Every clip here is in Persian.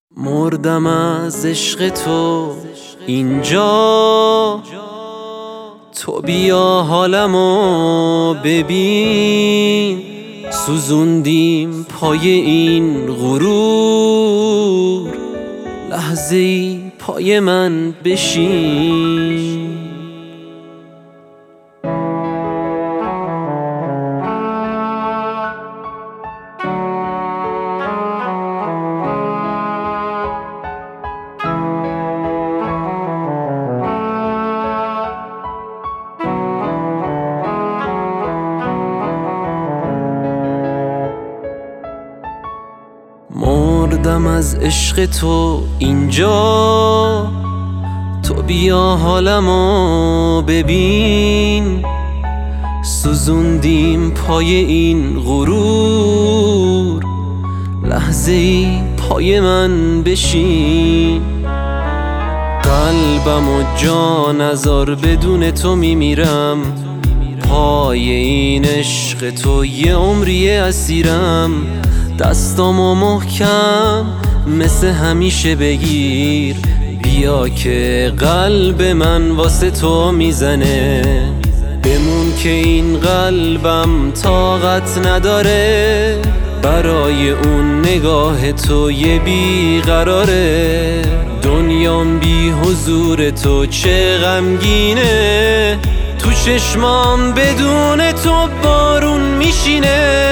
مردم از عشق تو اینجا، تو بیا حالمو ببین. سوزوندیم پای این غرور، لحظه ای پای من بشین. مردم از عشق تو اینجا، تو بیا حالمو ببین. سوزوندیم پای این غرور، لحظه ای پای من بشین. قلبم و جان ازار بدون تو میمیرم، پای این عشق تو یه عمری اسیرم. دستامو محکم مثل همیشه بگیر، بیا که قلب من واسه تو میزنه. بمون که این قلبم طاقت نداره، برای اون نگاه تو یه بیقراره. دنیام بی حضور تو چه غمگینه، تو چشمام بدون تو بارون میشینه.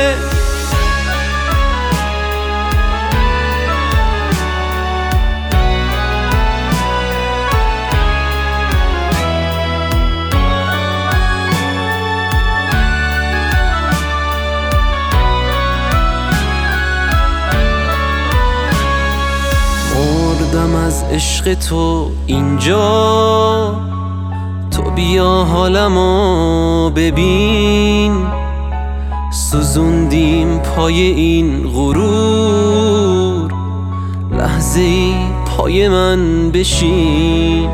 مردم از عشق تو اینجا، تو بیا حالمو ببین. سوزوندیم پای این غرور، لحظه ای پای من بشین.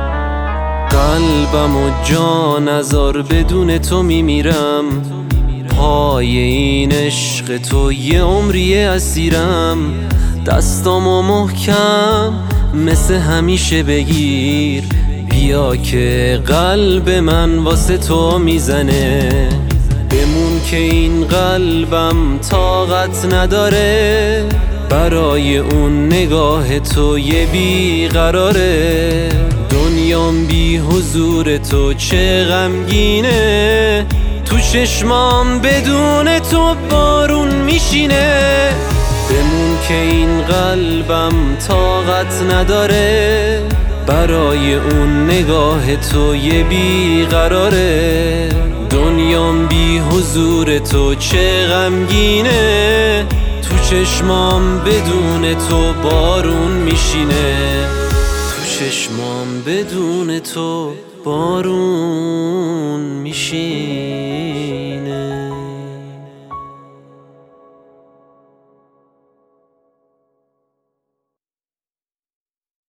قلبم و جان ازار بدون تو میمیرم، پای این عشق تو یه عمری اسیرم. دستامو محکم مثل همیشه بگیر، بیا که قلب من واسه تو میزنه. بمون که این قلبم طاقت نداره، برای اون نگاه تو یه بیقراره. دنیام بی حضور تو چه غمگینه، تو چشمام بدون تو بارون میشینه. بمون که این قلبم طاقت نداره، برای اون نگاه تو یه بیقراره. دنیام بی حضور تو چه غمگینه، تو چشمام بدون تو بارون میشینه. تو چشمام بدون تو بارون میشینه.